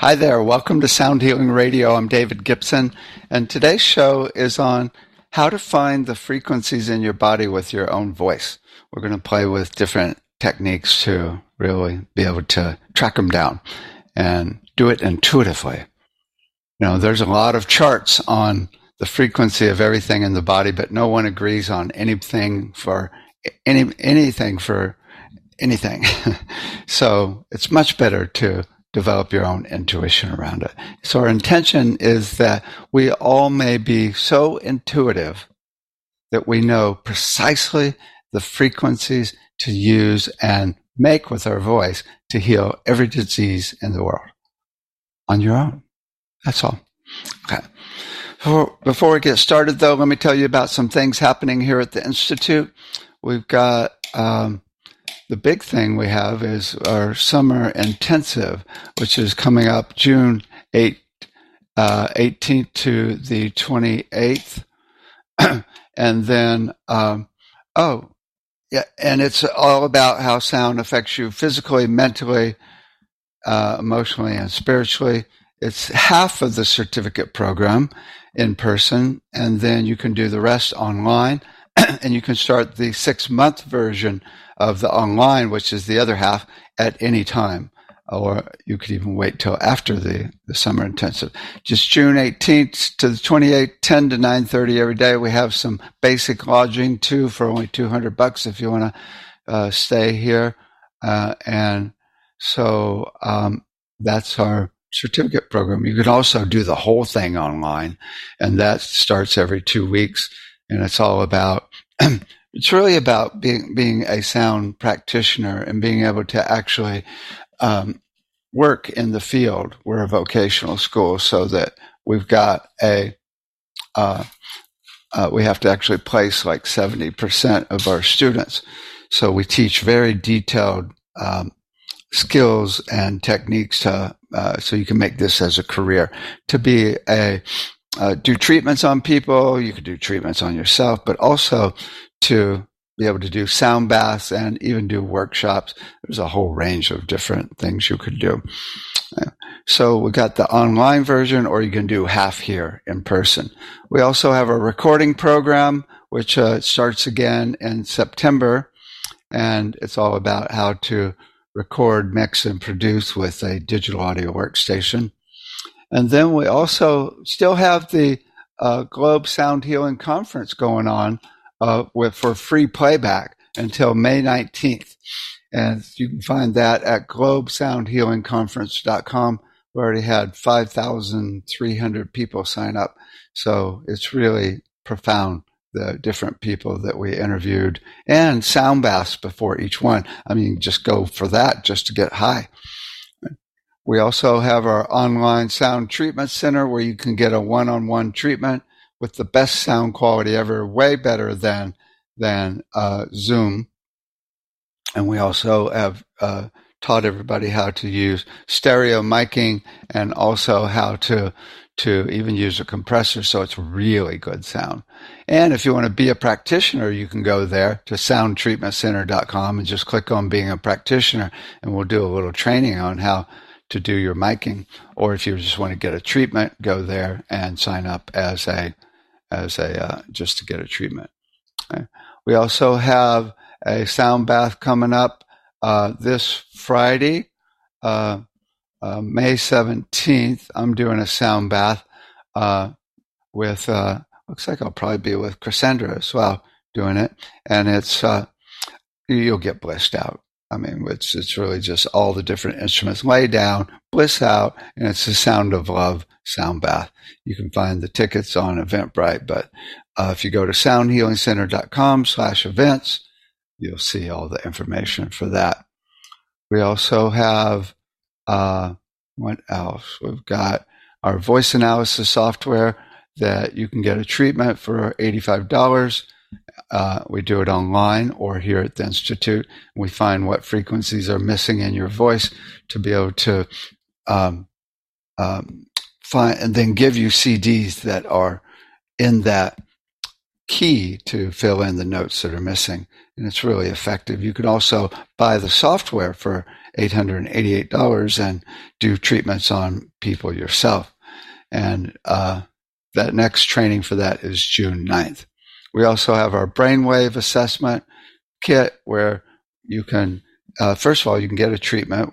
Hi there. Welcome to Sound Healing Radio. I'm David Gibson, and today's show is on how to find the frequencies in your body with your own voice. We're going to play with different techniques to really be able to track them down and do it intuitively. You know, there's a lot of charts on the frequency of everything in the body, but no one agrees on anything for anything. So it's much better to develop your own intuition around it. So our intention is that we all may be so intuitive that we know precisely the frequencies to use and make with our voice to heal every disease in the world on your own. That's all. Okay. Before we get started, though, let me tell you about some things happening here at the Institute. We've got the big thing we have is our summer intensive, which is coming up June 18th to the 28th. And then, and it's all about how sound affects you physically, mentally, emotionally, and spiritually. It's half of the certificate program in person, and then you can do the rest online, and you can start the 6-month version of the online, which is the other half, at any time, or you could even wait till after the summer intensive. Just June 18th to the 28th, 10 to 9:30 every day. We have some basic lodging too for only $200 if you want to stay here, and so that's our certificate program. You can also do the whole thing online, and that starts every 2 weeks, and it's all about it's really about being a sound practitioner and being able to actually work in the field. We're a vocational school, so that we've got we have to actually place like 70% of our students. So we teach very detailed skills and techniques to so you can make this as a career. To be do treatments on people, you could do treatments on yourself, but also to be able to do sound baths and even do workshops. There's a whole range of different things you could do. So we got the online version, or you can do half here in person. We also have a recording program, which starts again in September, and it's all about how to record, mix, and produce with a digital audio workstation. And then we also still have the Globe Sound Healing Conference going on for free playback until May 19th. And you can find that at globesoundhealingconference.com. We already had 5,300 people sign up. So it's really profound, the different people that we interviewed, and sound baths before each one. I mean, just go for that just to get high. We also have our online sound treatment center where you can get a one-on-one treatment with the best sound quality ever, way better than Zoom. And we also have taught everybody how to use stereo miking and also how to even use a compressor, so it's really good sound. And if you want to be a practitioner, you can go there to soundtreatmentcenter.com and just click on being a practitioner, and we'll do a little training on how to do your miking. Or if you just want to get a treatment, go there and sign up as a just to get a treatment. Okay. We also have a sound bath coming up this Friday, May 17th. I'm doing a sound bath with looks like I'll probably be with Cassandra as well doing it, and it's you'll get blissed out. I mean, it's really just all the different instruments. Lay down, bliss out, and it's the Sound of Love sound bath. You can find the tickets on Eventbrite, but if you go to soundhealingcenter.com/events, you'll see all the information for that. We also have, what else? We've got our voice analysis software that you can get a treatment for $85. We do it online or here at the Institute. We find what frequencies are missing in your voice to be able to find, and then give you CDs that are in that key to fill in the notes that are missing. And it's really effective. You can also buy the software for $888 and do treatments on people yourself. And that next training for that is June 9th. We also have our brainwave assessment kit where you can, first of all, you can get a treatment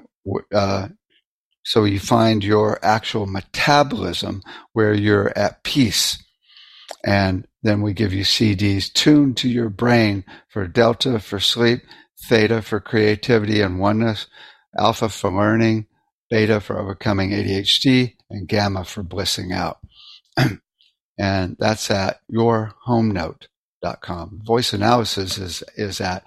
so you find your actual metabolism where you're at peace. And then we give you CDs tuned to your brain for Delta for sleep, Theta for creativity and oneness, Alpha for learning, Beta for overcoming ADHD, and Gamma for blissing out. And that's at yourhomenote.com. Voice analysis is at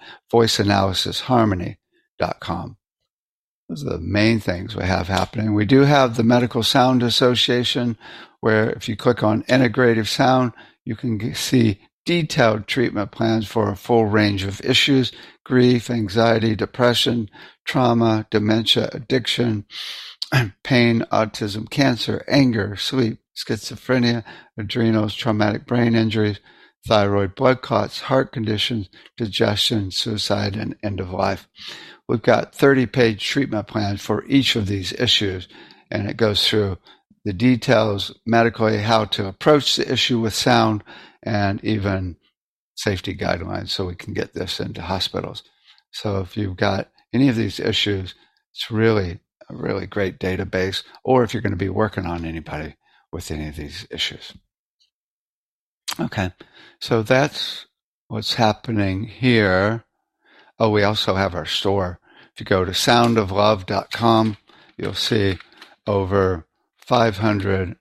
voiceanalysisharmony.com. Those are the main things we have happening. We do have the Medical Sound Association, where if you click on integrative sound, you can see detailed treatment plans for a full range of issues: grief, anxiety, depression, trauma, dementia, addiction, pain, autism, cancer, anger, sleep, schizophrenia, adrenals, traumatic brain injuries, thyroid, blood clots, heart conditions, digestion, suicide, and end of life. We've got 30-page treatment plans for each of these issues, and it goes through the details medically, how to approach the issue with sound, and even safety guidelines so we can get this into hospitals. So if you've got any of these issues, it's really a really great database, or if you're going to be working on anybody with any of these issues. Okay, so that's what's happening here. Oh, we also have our store. If you go to soundoflove.com, you'll see over 500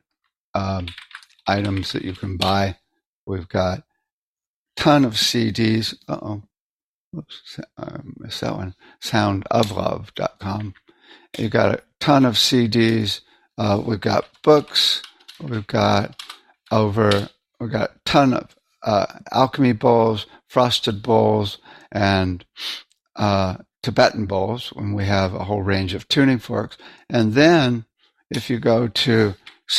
items that you can buy. We've got a ton of CDs. Whoops, I missed that one. Soundoflove.com. You've got a ton of CDs. We've got books. We've got a ton of alchemy bowls, frosted bowls, and Tibetan bowls, when we have a whole range of tuning forks. And then if you go to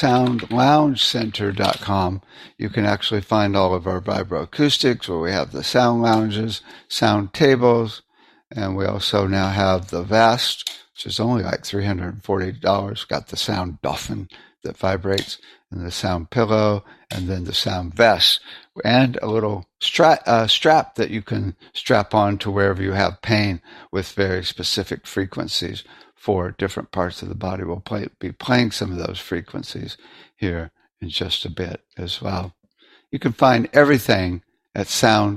soundloungecenter.com, you can actually find all of our vibroacoustics, where we have the sound lounges, sound tables, and we also now have the Vast, which is only like $340. Got the sound dolphin that vibrates, and the sound pillow, and then the sound vest, and a little strap that you can strap on to wherever you have pain with very specific frequencies for different parts of the body. We'll be playing some of those frequencies here in just a bit as well. You can find everything at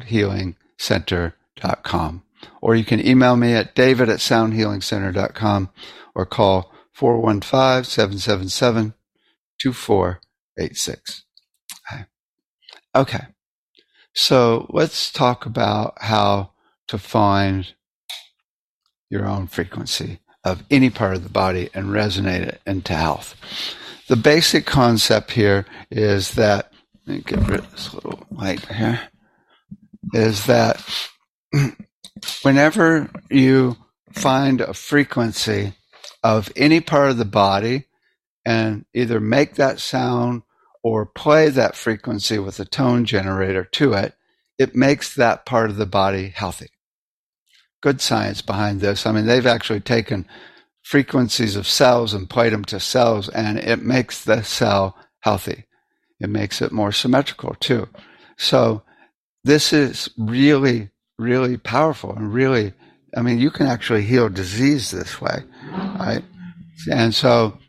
soundhealingcenter.com, or you can email me at david@soundhealingcenter.com, or call 415-777-2486. Okay, so let's talk about how to find your own frequency of any part of the body and resonate it into health. The basic concept here is that, let me get rid of this little light here, is that whenever you find a frequency of any part of the body and either make that sound or play that frequency with a tone generator to it, it makes that part of the body healthy. Good science behind this. I mean, they've actually taken frequencies of cells and played them to cells, and it makes the cell healthy. It makes it more symmetrical too. So this is really, really powerful, and really, I mean, you can actually heal disease this way, right? And so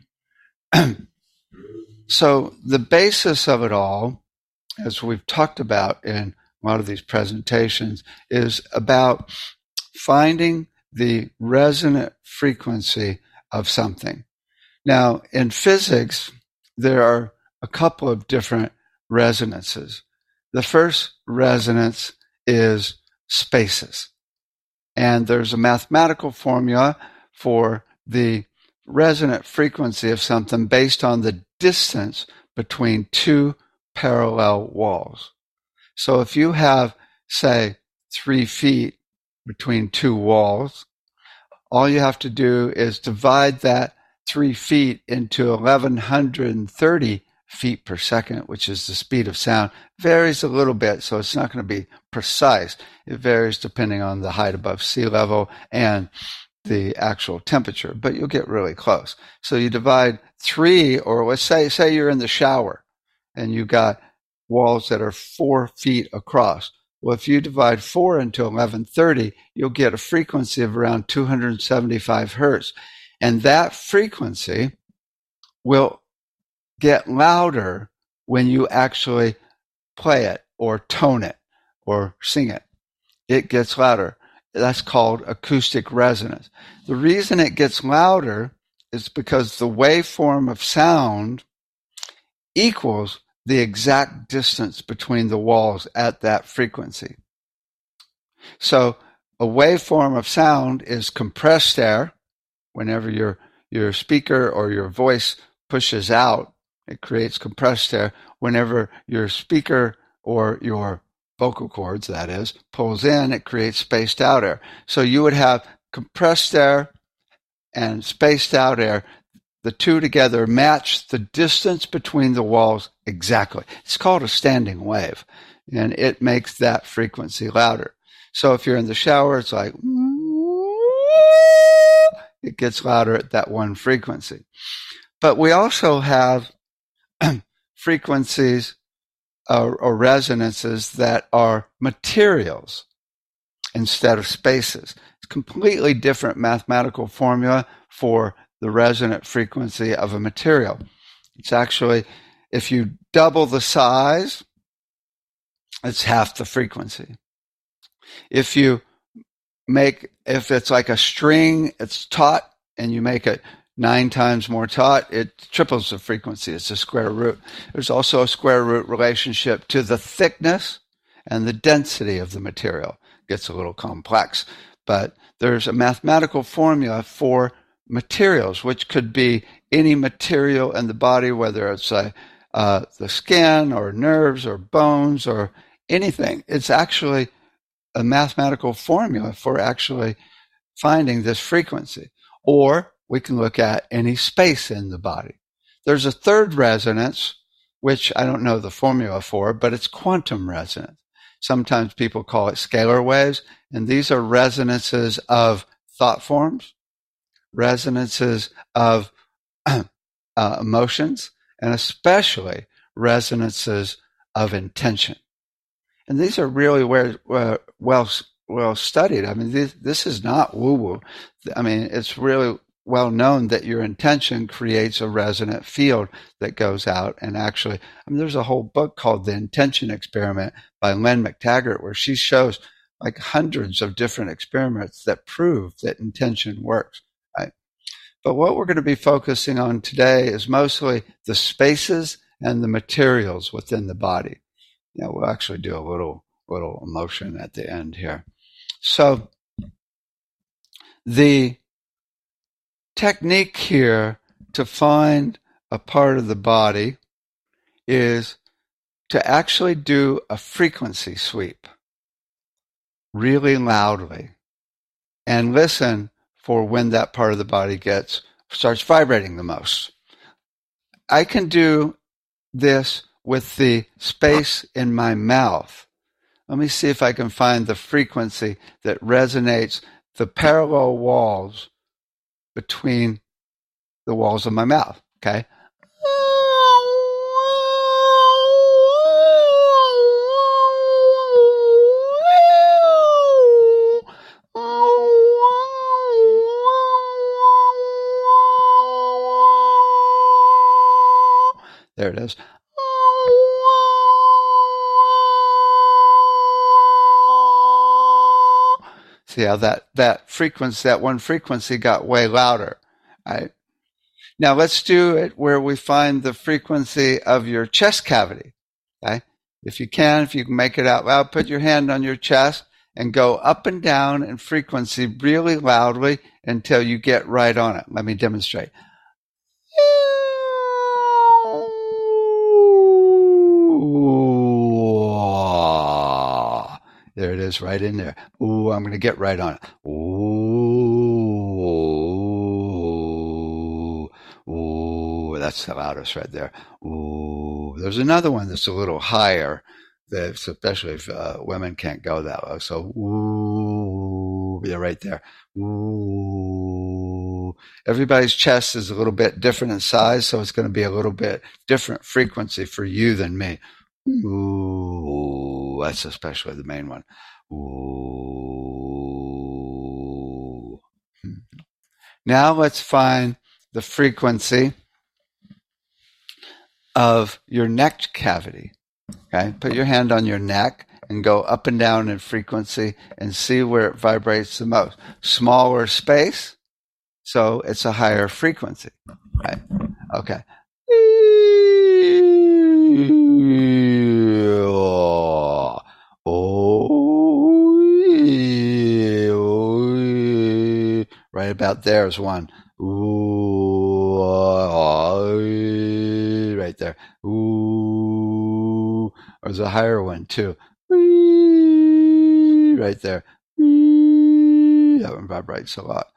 the basis of it all, as we've talked about in a lot of these presentations, is about finding the resonant frequency of something. Now, in physics, there are a couple of different resonances. The first resonance is spaces. And there's a mathematical formula for the resonant frequency of something based on the distance between two parallel walls. So if you have, say, 3 feet between two walls, all you have to do is divide that 3 feet into 1,130 feet per second, which is the speed of sound. Varies a little bit, so it's not going to be precise. It varies depending on the height above sea level and the actual temperature, but you'll get really close. So you divide 3, or let's say you're in the shower and you got walls that are 4 feet across. Well, if you divide 4 into 1130, you'll get a frequency of around 275 hertz. And that frequency will get louder when you actually play it or tone it or sing it. It gets louder. That's called acoustic resonance. The reason it gets louder is because the waveform of sound equals the exact distance between the walls at that frequency. So a waveform of sound is compressed air. Whenever your speaker or your voice pushes out, it creates compressed air. Whenever your speaker or your vocal cords, that is, pulls in, it creates spaced out air. So you would have compressed air and spaced out air. The two together match the distance between the walls exactly. It's called a standing wave, and it makes that frequency louder. So if you're in the shower, it's like, it gets louder at that one frequency. But we also have frequencies or resonances that are materials instead of spaces. It's a completely different mathematical formula for the resonant frequency of a material. It's actually, if you double the size, it's half the frequency. If it's like a string, it's taut, and you make it 9 times more taut, it triples the frequency. It's a square root. There's also a square root relationship to the thickness and the density of the material. It gets a little complex, but there's a mathematical formula for materials, which could be any material in the body, whether it's the skin or nerves or bones or anything. It's actually a mathematical formula for actually finding this frequency. Or we can look at any space in the body. There's a third resonance, which I don't know the formula for, but it's quantum resonance. Sometimes people call it scalar waves, and these are resonances of thought forms, resonances of emotions, and especially resonances of intention. And these are really well studied. I mean, this is not woo-woo. I mean, it's really well known that your intention creates a resonant field that goes out and actually, I mean, there's a whole book called The Intention Experiment by Lynn McTaggart, where she shows like hundreds of different experiments that prove that intention works. Right? But what we're going to be focusing on today is mostly the spaces and the materials within the body. Yeah, we'll actually do a little emotion at the end here. So the technique here to find a part of the body is to actually do a frequency sweep really loudly and listen for when that part of the body starts vibrating the most. I can do this with the space in my mouth. Let me see if I can find the frequency that resonates the parallel walls between the walls of my mouth. Okay. There it is. See how that frequency, that one frequency got way louder, right? Now let's do it where we find the frequency of your chest cavity, okay? If you can make it out loud, put your hand on your chest and go up and down in frequency really loudly until you get right on it. Let me demonstrate. There it is, right in there. Ooh, I'm going to get right on it. Ooh, ooh, that's the loudest right there. Ooh, there's another one that's a little higher, especially if women can't go that low. So, ooh. Yeah, right there. Ooh. Everybody's chest is a little bit different in size, so it's going to be a little bit different frequency for you than me. Ooh, that's especially the main one. Ooh. Now let's find the frequency of your neck cavity. Okay, put your hand on your neck and go up and down in frequency and see where it vibrates the most. Smaller space, so it's a higher frequency. Right? Okay. Right about there is one. Right there. There's a higher one too. Right there. That one vibrates a lot.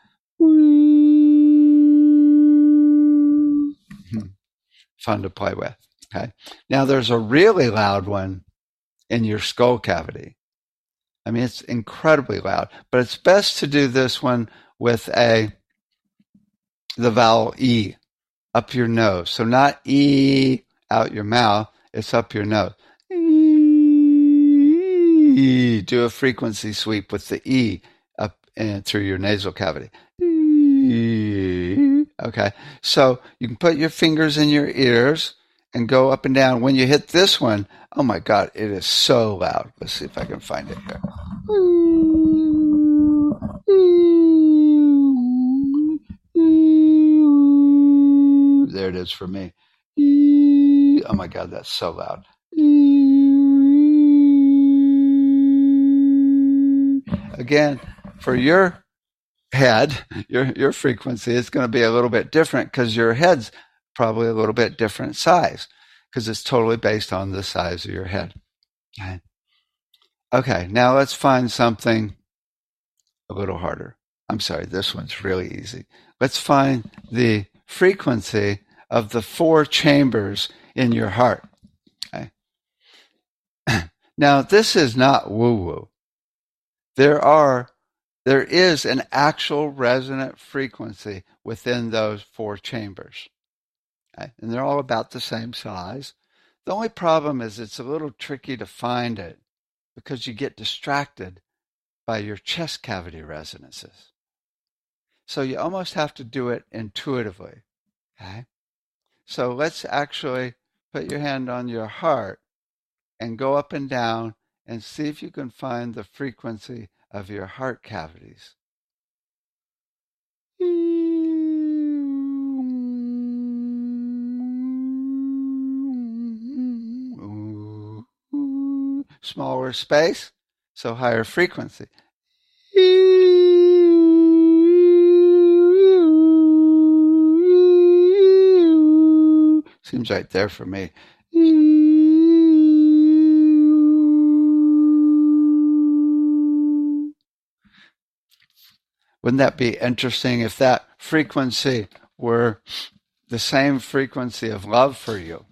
Fun to play with. Okay. Now there's a really loud one in your skull cavity. I mean, it's incredibly loud, but it's best to do this one with the vowel E up your nose. So not E out your mouth, it's up your nose. E. Do a frequency sweep with the E up and through your nasal cavity. E. Okay, so you can put your fingers in your ears and go up and down. When you hit this one, oh my God, it is so loud. Let's see if I can find it here. There it is for me. Oh my God, that's so loud. Again, for your head, your frequency is going to be a little bit different because your head's probably a little bit different size because it's totally based on the size of your head. Okay, now let's find something a little harder. I'm sorry, this one's really easy. Let's find the frequency of the 4 chambers in your heart. Okay. Now, this is not woo-woo. There is an actual resonant frequency within those 4 chambers. Okay? And they're all about the same size. The only problem is it's a little tricky to find it because you get distracted by your chest cavity resonances. So you almost have to do it intuitively. Okay? So let's actually put your hand on your heart and go up and down and see if you can find the frequency of your heart cavities. Smaller space, so higher frequency. Seems right there for me. Wouldn't that be interesting if that frequency were the same frequency of love for you?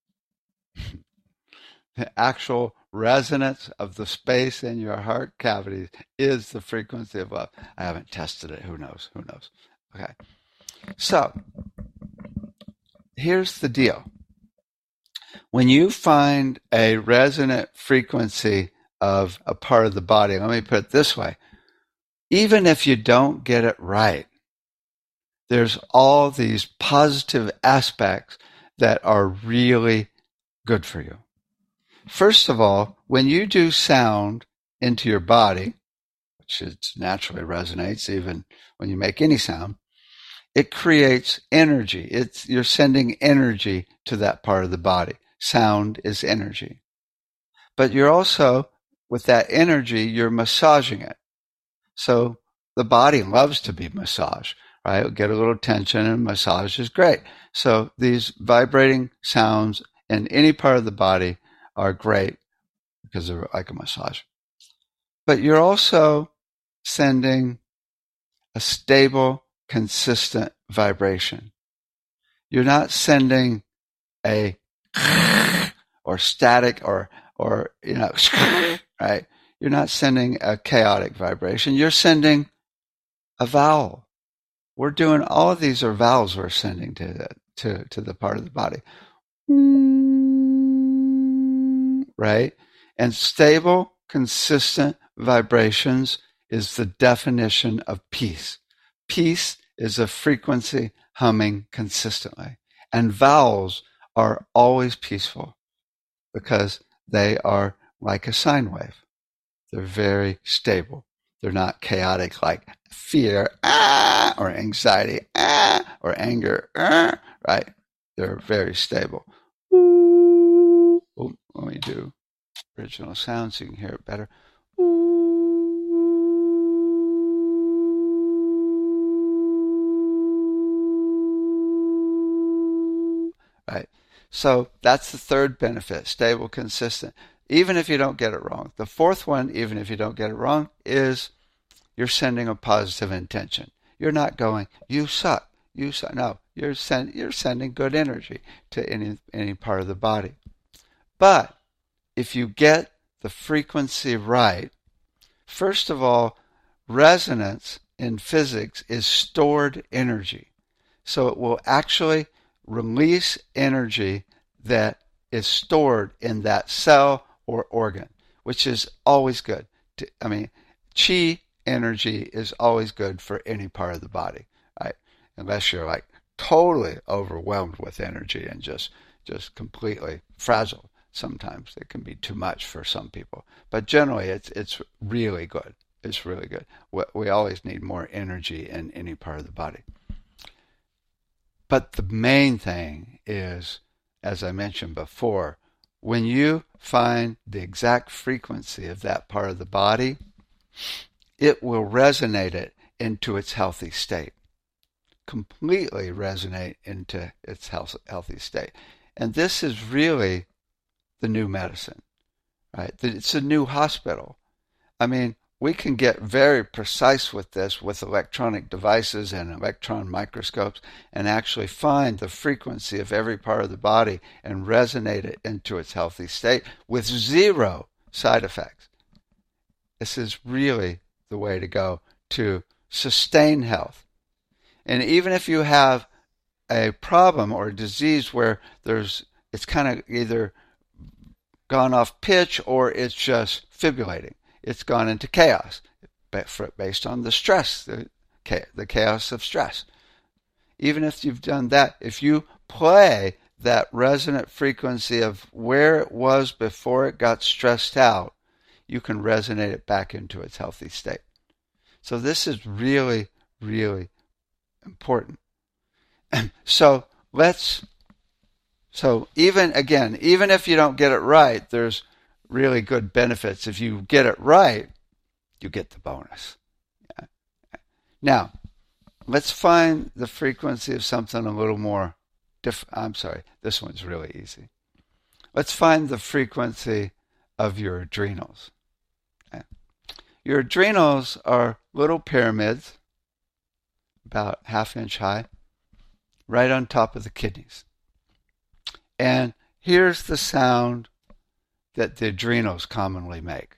The actual resonance of the space in your heart cavities is the frequency of love. I haven't tested it. Who knows? Who knows? Okay. So here's the deal. When you find a resonant frequency of a part of the body, let me put it this way. Even if you don't get it right, there's all these positive aspects that are really good for you. First of all, when you do sound into your body, which naturally resonates even when you make any sound, it creates energy. You're sending energy to that part of the body. Sound is energy. But you're also, with that energy, you're massaging it. So the body loves to be massaged, right? It'll get a little tension and massage is great. So these vibrating sounds in any part of the body are great because they're like a massage. But you're also sending a stable, consistent vibration. You're not sending a or static or right? You're not sending a chaotic vibration. You're sending a vowel. We're doing all of these are vowels we're sending to the part of the body. Right? And stable, consistent vibrations is the definition of peace. Peace is a frequency humming consistently. And vowels are always peaceful because they are like a sine wave. They're very stable. They're not chaotic like fear, or anxiety, or anger, right? They're very stable. Oh, let me do original sound so you can hear it better. Right. So that's the third benefit, stable, consistent, even if you don't get it wrong. The fourth one, even if you don't get it wrong, is you're sending a positive intention. You're not going, you suck, you suck. No, you're sending good energy to any part of the body. But if you get the frequency right, first of all, resonance in physics is stored energy. So it will actually release energy that is stored in that cell or organ, which is always good. Qi energy is always good for any part of the body, right? Unless you're like totally overwhelmed with energy and just completely frazzled. Sometimes it can be too much for some people, but generally it's really good. It's really good. We always need more energy in any part of the body. But the main thing is, as I mentioned before, when you find the exact frequency of that part of the body, it will resonate it into its healthy state. Completely resonate into its healthy state. And this is really the new medicine, right? It's a new hospital. I mean, we can get very precise with this with electronic devices and electron microscopes and actually find the frequency of every part of the body and resonate it into its healthy state with zero side effects. This is really the way to go to sustain health. And even if you have a problem or a disease where it's kind of either gone off pitch or it's just fibrillating, it's gone into chaos based on the stress, the chaos of stress. Even if you've done that, if you play that resonant frequency of where it was before it got stressed out, you can resonate it back into its healthy state. So this is really, really important. So even if you don't get it right, there's really good benefits. If you get it right, you get the bonus. Yeah. Now, let's find the frequency of something a little more I'm sorry, this one's really easy. Let's find the frequency of your adrenals. Okay. Your adrenals are little pyramids, about ½ inch high, right on top of the kidneys. And here's the sound that the adrenals commonly make.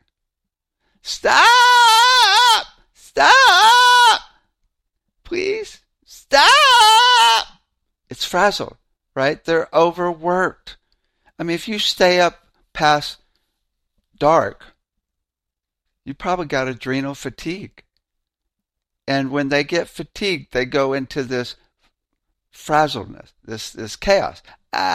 Stop! Stop! Please stop! It's frazzled, right? They're overworked. I mean, if you stay up past dark, you probably got adrenal fatigue. And when they get fatigued, they go into this frazzledness, this chaos.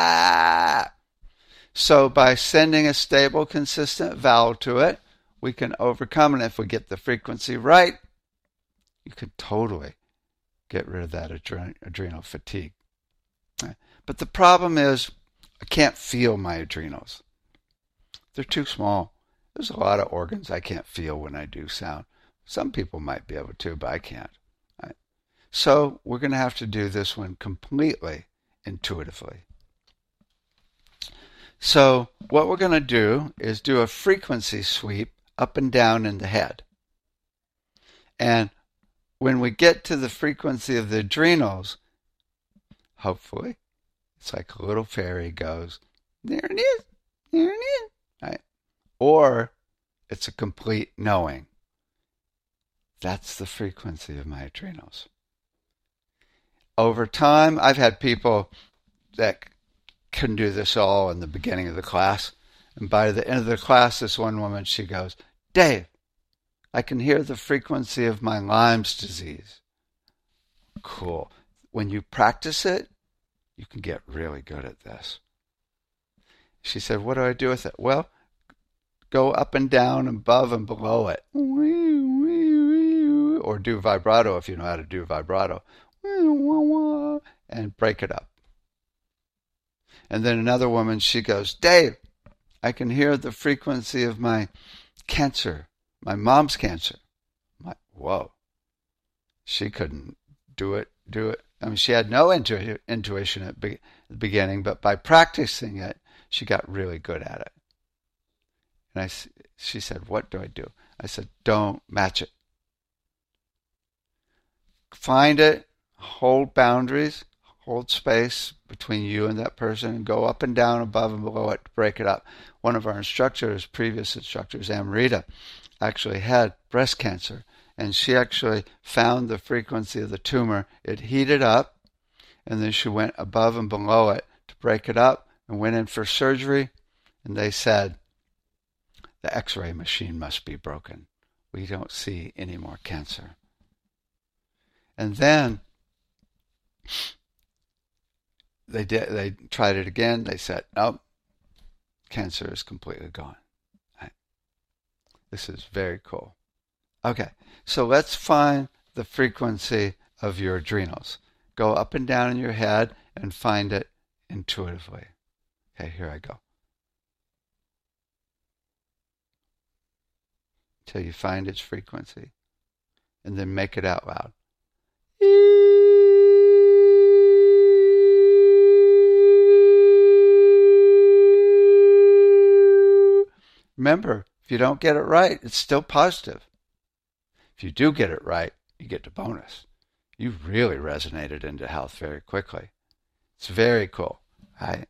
So by sending a stable, consistent vowel to it, we can overcome it. If we get the frequency right, you can totally get rid of that adrenal fatigue. But the problem is, I can't feel my adrenals. They're too small. There's a lot of organs I can't feel when I do sound. Some people might be able to, but I can't. Right? So we're going to have to do this one completely intuitively. So what we're going to do is do a frequency sweep up and down in the head. And when we get to the frequency of the adrenals, hopefully, it's like a little fairy goes, there it is, right? Or It's a complete knowing. That's the frequency of my adrenals. Over time, I've had people that couldn't do this all in the beginning of the class. And by the end of the class, this one woman, she goes, Dave, I can hear the frequency of my Lyme's disease. Cool. When you practice it, you can get really good at this. She said, what do I do with it? Well, go up and down, above and below it. Or do vibrato if you know how to do vibrato. And break it up. And then another woman, she goes, Dave, I can hear the frequency of my cancer, my mom's cancer. Whoa. She couldn't do it. I mean, she had no intuition at the beginning, but by practicing it, she got really good at it. And she said, what do I do? I said, don't match it. Find it, hold boundaries, hold space between you and that person, and go up and down, above and below it to break it up. One of our instructors, previous instructors, Amrita, actually had breast cancer, and she actually found the frequency of the tumor. It heated up, and then she went above and below it to break it up and went in for surgery, and they said, the x-ray machine must be broken. We don't see any more cancer. And then they tried it again. They said, nope, cancer is completely gone. Right. This is very cool. Okay, so let's find the frequency of your adrenals. Go up and down in your head and find it intuitively. Okay, here I go. Until you find its frequency. And then make it out loud. Remember, if you don't get it right, it's still positive. If you do get it right, you get the bonus. You really resonated into health very quickly. It's very cool. Right?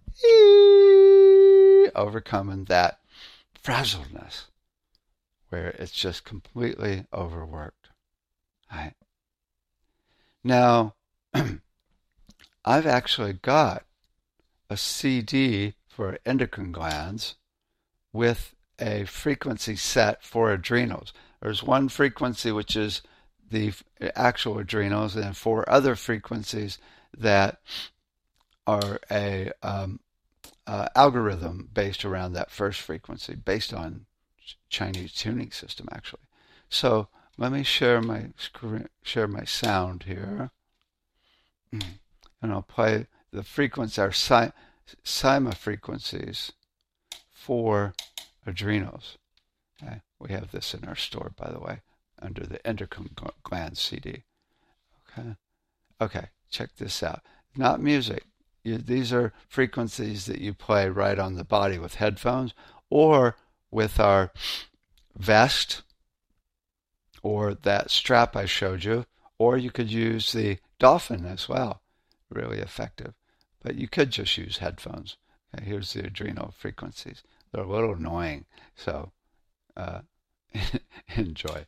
Overcoming that frazzledness where it's just completely overworked. Right? Now, I've actually got a CD for endocrine glands with a frequency set for adrenals. There's one frequency which is the actual adrenals, and 4 other frequencies that are a algorithm based around that first frequency, based on Chinese tuning system, actually. So let me share my sound here, and I'll play the frequencies, our SIMA frequencies for adrenals. Okay. We have this in our store, by the way, under the endocrine gland CD. Okay, check this out. Not music. These are frequencies that you play right on the body with headphones, or with our vest, or that strap I showed you, or you could use the Dolphin as well. Really effective. But you could just use headphones. Okay, here's the adrenal frequencies. They're a little annoying, so enjoy.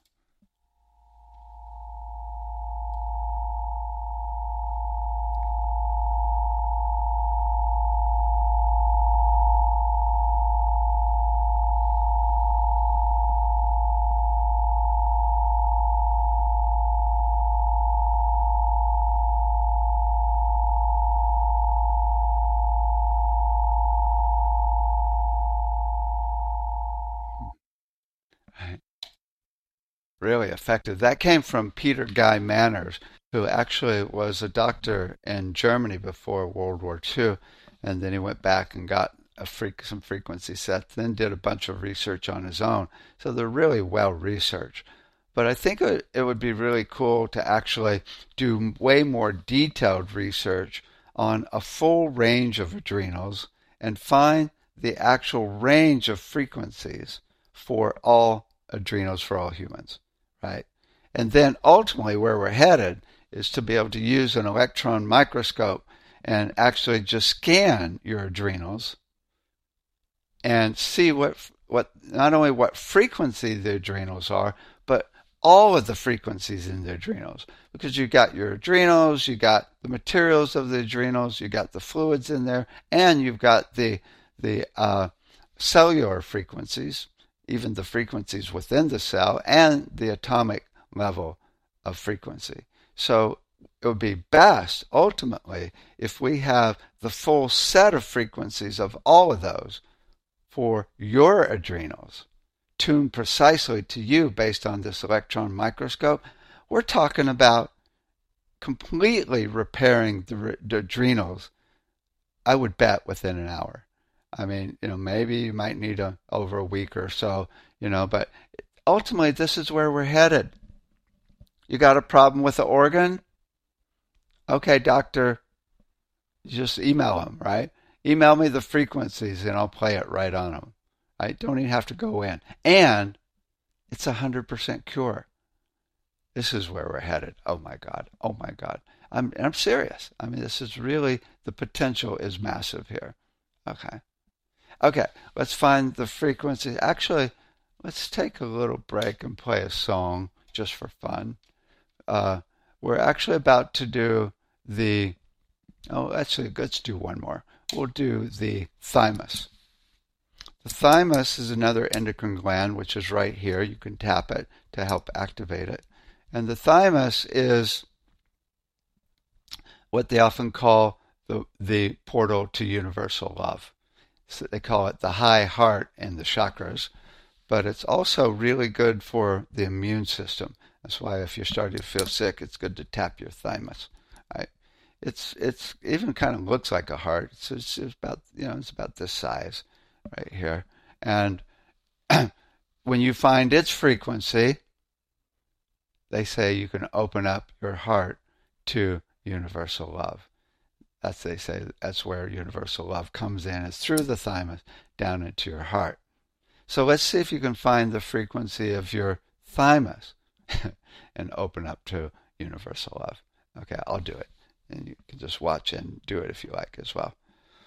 Really effective. That came from Peter Guy Manners, who actually was a doctor in Germany before World War II, and then he went back and got some frequency sets, then did a bunch of research on his own. So they're really well researched. But I think it would be really cool to actually do way more detailed research on a full range of adrenals and find the actual range of frequencies for all adrenals for all humans. Right? And then ultimately where we're headed is to be able to use an electron microscope and actually just scan your adrenals and see what not only what frequency the adrenals are, but all of the frequencies in the adrenals. Because you got your adrenals, you got the materials of the adrenals, you got the fluids in there, and you've got the cellular frequencies, even the frequencies within the cell, and the atomic level of frequency. So it would be best, ultimately, if we have the full set of frequencies of all of those for your adrenals, tuned precisely to you based on this electron microscope. We're talking about completely repairing the adrenals, I would bet, within an hour. I mean, maybe you might need over a week or so, but ultimately this is where we're headed. You got a problem with the organ? Okay, doctor, you just email them, right? Email me the frequencies and I'll play it right on them. I don't even have to go in. And it's 100% cure. This is where we're headed. Oh my God. Oh my God. I'm serious. I mean, this is really, the potential is massive here. Okay, let's find the frequency. Actually, let's take a little break and play a song just for fun. We're actually about to do let's do one more. We'll do the thymus. The thymus is another endocrine gland, which is right here. You can tap it to help activate it. And the thymus is what they often call the portal to universal love. So they call it the high heart in the chakras, but it's also really good for the immune system. That's why if you're starting to feel sick, it's good to tap your thymus. Right? It's even kind of looks like a heart. It's about it's about this size right here. And when you find its frequency, they say you can open up your heart to universal love. They say that's where universal love comes in. It's through the thymus down into your heart. So let's see if you can find the frequency of your thymus and open up to universal love. Okay, I'll do it. And you can just watch and do it if you like as well.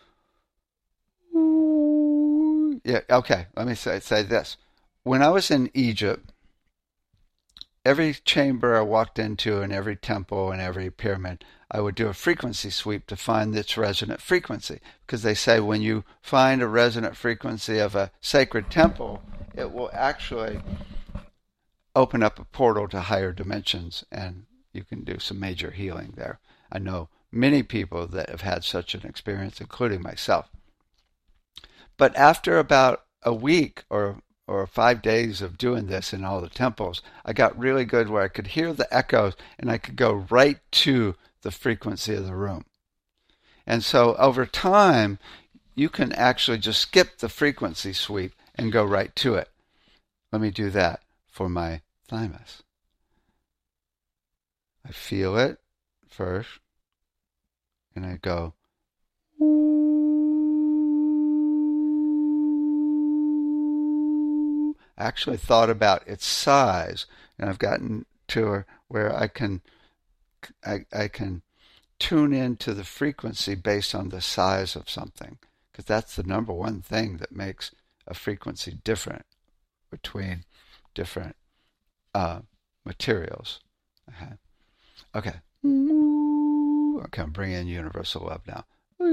Yeah, okay, let me say this. When I was in Egypt, every chamber I walked into and every temple and every pyramid, I would do a frequency sweep to find its resonant frequency. Because they say when you find a resonant frequency of a sacred temple, it will actually open up a portal to higher dimensions and you can do some major healing there. I know many people that have had such an experience, including myself. But after about a week or 5 days of doing this in all the temples, I got really good where I could hear the echoes and I could go right to the frequency of the room. And so over time, you can actually just skip the frequency sweep and go right to it. Let me do that for my thymus. I feel it first, and I go, I actually thought about its size, and I've gotten to where I can tune into the frequency based on the size of something, because that's the number one thing that makes a frequency different between different materials. Okay. Okay, I'm bringing in universal love now.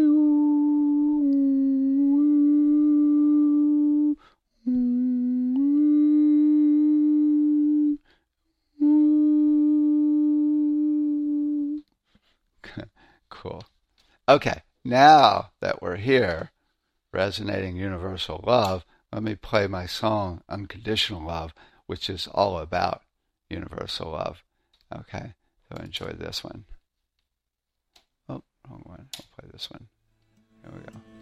Cool. Okay, now that we're here, resonating universal love, let me play my song, Unconditional Love, which is all about universal love. Okay, so enjoy this one. Oh, wrong one. I'll play this one. Here we go.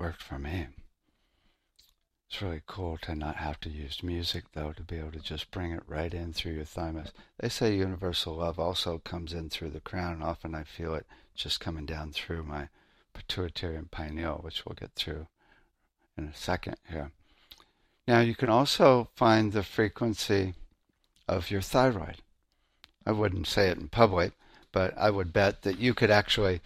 worked for me. It's really cool to not have to use music, though, to be able to just bring it right in through your thymus. They say universal love also comes in through the crown, and often I feel it just coming down through my pituitary and pineal, which we'll get through in a second here. Now, you can also find the frequency of your thyroid. I wouldn't say it in public, but I would bet that you could actually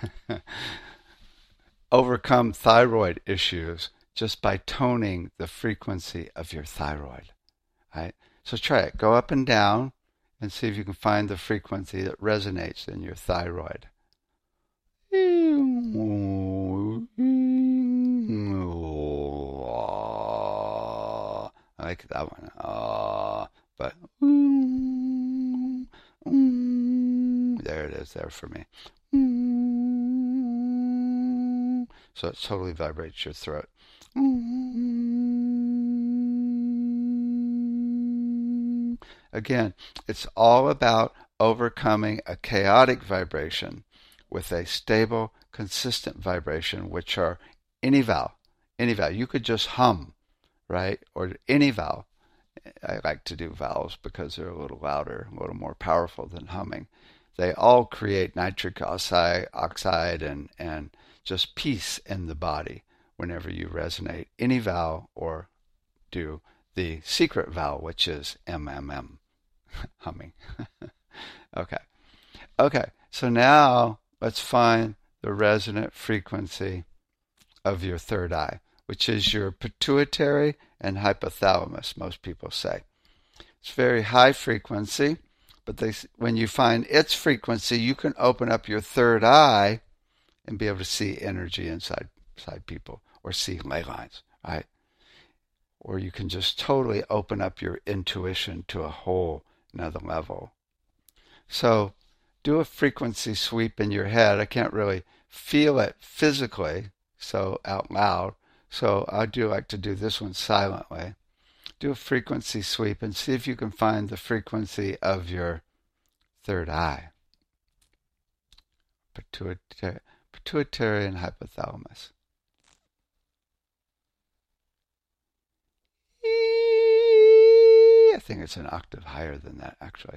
overcome thyroid issues just by toning the frequency of your thyroid. Right? So try it. Go up and down and see if you can find the frequency that resonates in your thyroid. I like that one. But there it is there for me. So it totally vibrates your throat. Again, it's all about overcoming a chaotic vibration with a stable, consistent vibration, which are any vowel. Any vowel. You could just hum, right? Or any vowel. I like to do vowels because they're a little louder, a little more powerful than humming. They all create nitric oxide and just peace in the body whenever you resonate any vowel or do the secret vowel, which is MMM, humming. Okay, so now let's find the resonant frequency of your third eye, which is your pituitary and hypothalamus, most people say. It's very high frequency, but when you find its frequency, you can open up your third eye and be able to see energy inside people or see ley lines, right? Or you can just totally open up your intuition to a whole another level. So do a frequency sweep in your head. I can't really feel it physically, so out loud. So I do like to do this one silently. Do a frequency sweep and see if you can find the frequency of your third eye. Pituitary and hypothalamus. I think it's an octave higher than that, actually.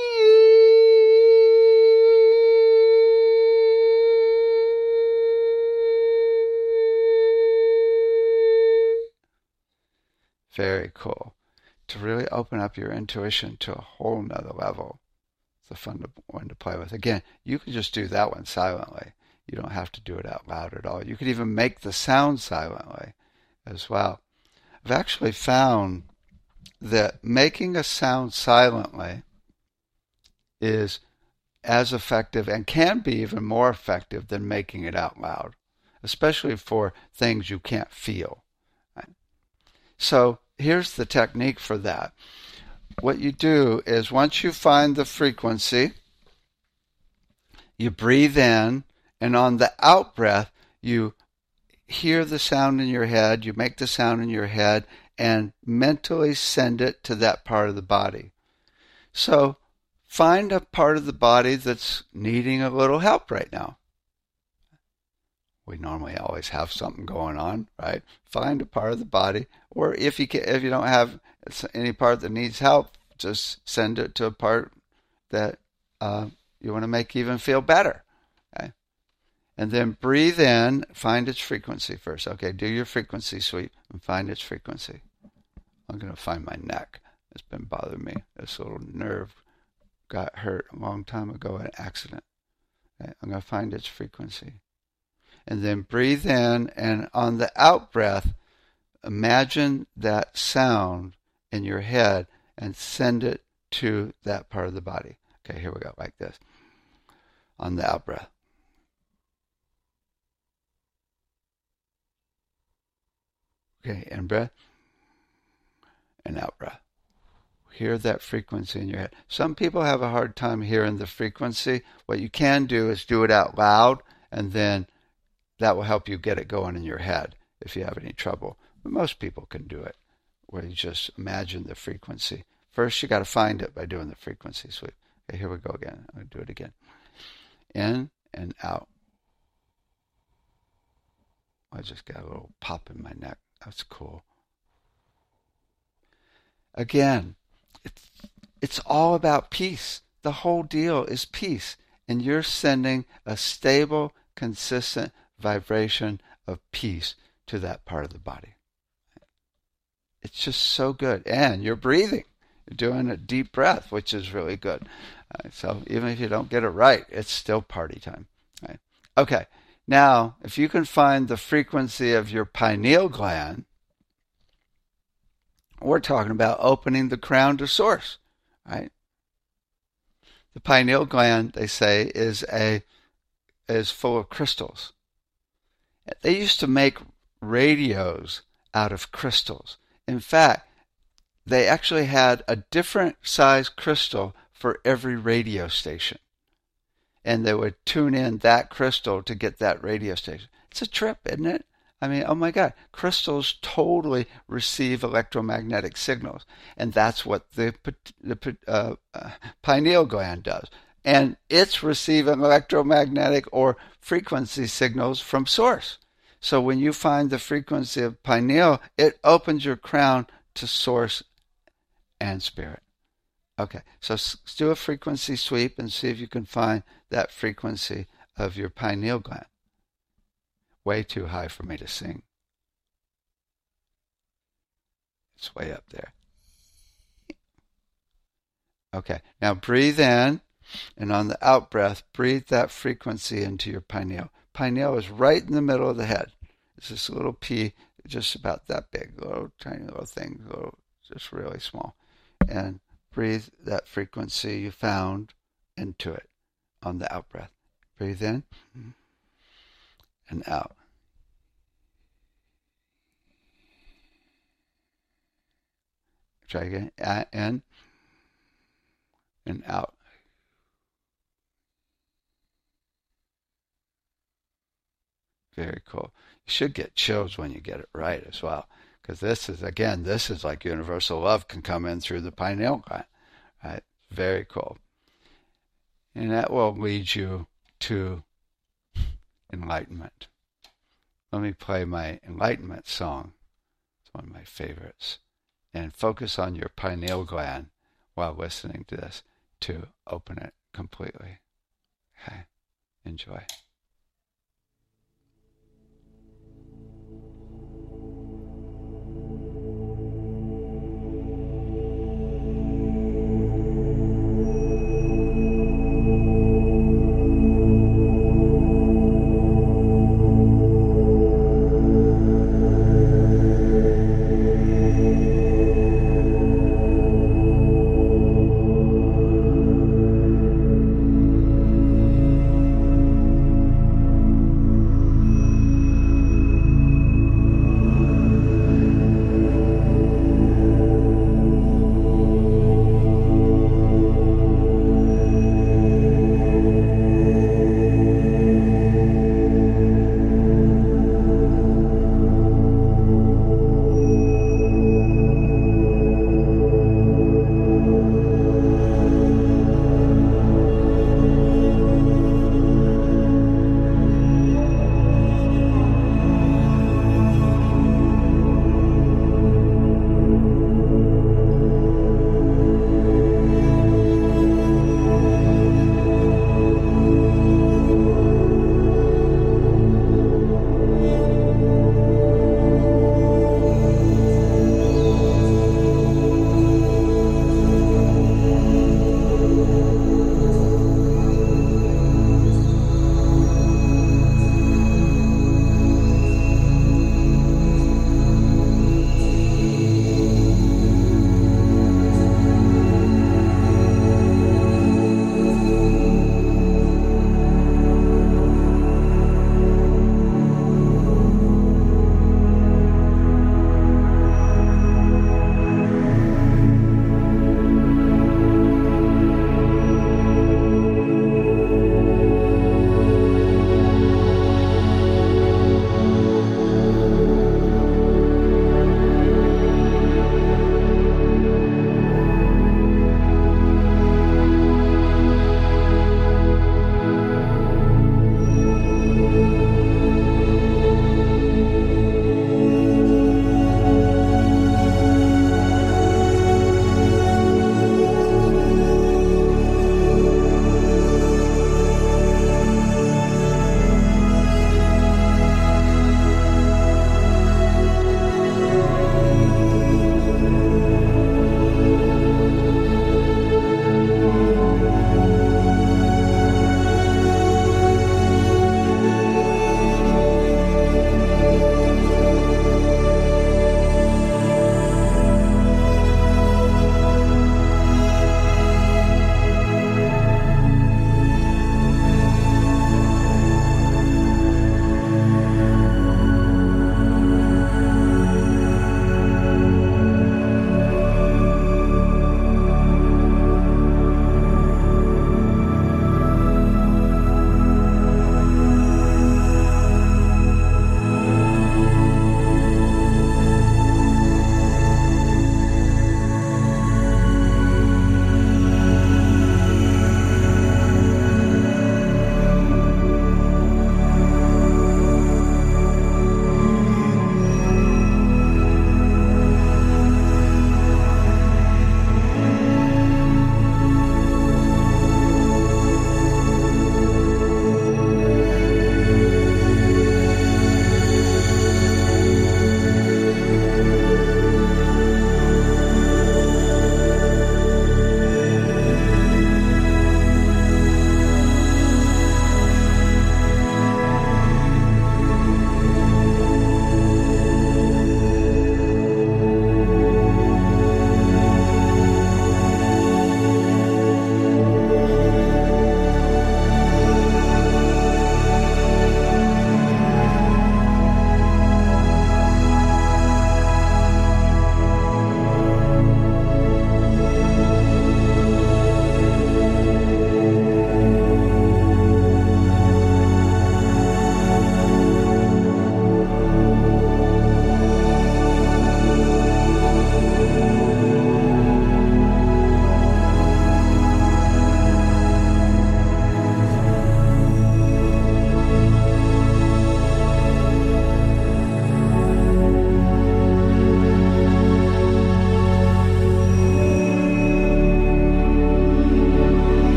Very cool. To really open up your intuition to a whole nother level. It's a fun one to play with. Again, you can just do that one silently. You don't have to do it out loud at all. You could even make the sound silently as well. I've actually found that making a sound silently is as effective and can be even more effective than making it out loud, especially for things you can't feel. Right? So here's the technique for that. What you do is once you find the frequency, you breathe in, and on the out breath, you hear the sound in your head, you make the sound in your head, and mentally send it to that part of the body. So find a part of the body that's needing a little help right now. We normally always have something going on, right? Find a part of the body, or if you don't have any part that needs help, just send it to a part that you want to make even feel better. Okay? And then breathe in, find its frequency first. Okay, do your frequency sweep and find its frequency. I'm going to find my neck. It's been bothering me. This little nerve got hurt a long time ago in an accident. Okay? I'm going to find its frequency. And then breathe in, and on the out breath, imagine that sound in your head and send it to that part of the body. Okay, here we go, like this. On the out breath. Okay, in breath and out breath. Hear that frequency in your head. Some people have a hard time hearing the frequency. What you can do is do it out loud, and then that will help you get it going in your head if you have any trouble. But most people can do it, where you just imagine the frequency. First, you got to find it by doing the frequency sweep. Okay, here we go again. I'm going to do it again. In and out. I just got a little pop in my neck. That's cool. Again, it's all about peace. The whole deal is peace. And you're sending a stable, consistent vibration of peace to that part of the body. It's just so good. And you're breathing. You're doing a deep breath, which is really good. So even if you don't get it right, it's still party time. Right? Okay. Now, if you can find the frequency of your pineal gland, we're talking about opening the crown to source, right? The pineal gland, they say, is full of crystals. They used to make radios out of crystals. In fact, they actually had a different size crystal for every radio station. And they would tune in that crystal to get that radio station. It's a trip, isn't it? I mean, oh my God, crystals totally receive electromagnetic signals. And that's what the pineal gland does. And it's receiving electromagnetic or frequency signals from source. So when you find the frequency of pineal, it opens your crown to source and spirit. Okay, so do a frequency sweep and see if you can find that frequency of your pineal gland. Way too high for me to sing. It's way up there. Okay, now breathe in, and on the out breath, breathe that frequency into your pineal. Pineal is right in the middle of the head. It's this little pea, just about that big, little tiny little thing, just really small. And breathe that frequency you found into it on the out breath. Breathe in and out. Try again. In and out. Very cool. You should get chills when you get it right as well. Because this is like universal love can come in through the pineal gland. Right? Very cool. And that will lead you to enlightenment. Let me play my enlightenment song. It's one of my favorites. And focus on your pineal gland while listening to this to open it completely. Okay? Enjoy.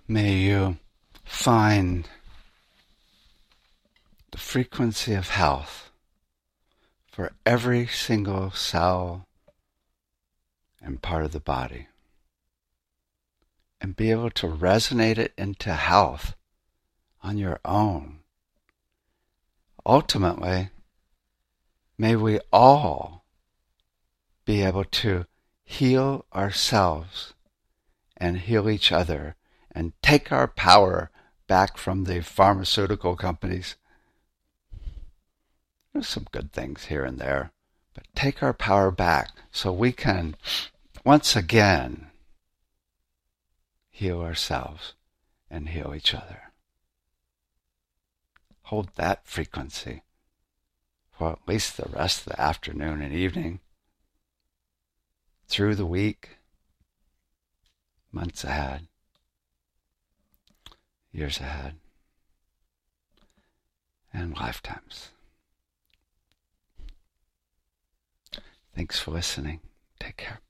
May you find the frequency of health for every single cell and part of the body, and be able to resonate it into health on your own. Ultimately, may we all be able to heal ourselves and heal each other and take our power back from the pharmaceutical companies. There's some good things here and there, but take our power back so we can once again heal ourselves and heal each other. Hold that frequency for at least the rest of the afternoon and evening, through the week, months ahead, years ahead, and lifetimes. Thanks for listening. Take care.